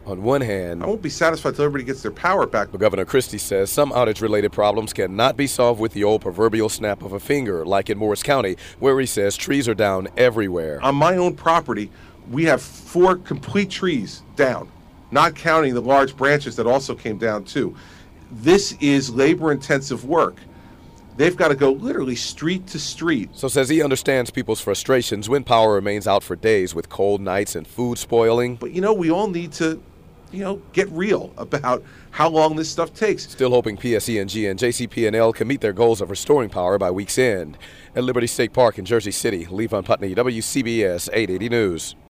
On one hand, I won't be satisfied till everybody gets their power back. but Governor Christie says some outage-related problems cannot be solved with the old proverbial snap of a finger, like in Morris County, where he says trees are down everywhere. On my own property, we have 4 complete trees down, not counting the large branches that also came down too. This is labor-intensive work. They've got to go literally street to street. So says he understands people's frustrations when power remains out for days with cold nights and food spoiling. But, we all need to, get real about how long this stuff takes. Still hoping PSE&G and JCP&L can meet their goals of restoring power by week's end. At Liberty State Park in Jersey City, Levon Putney, WCBS 880 News.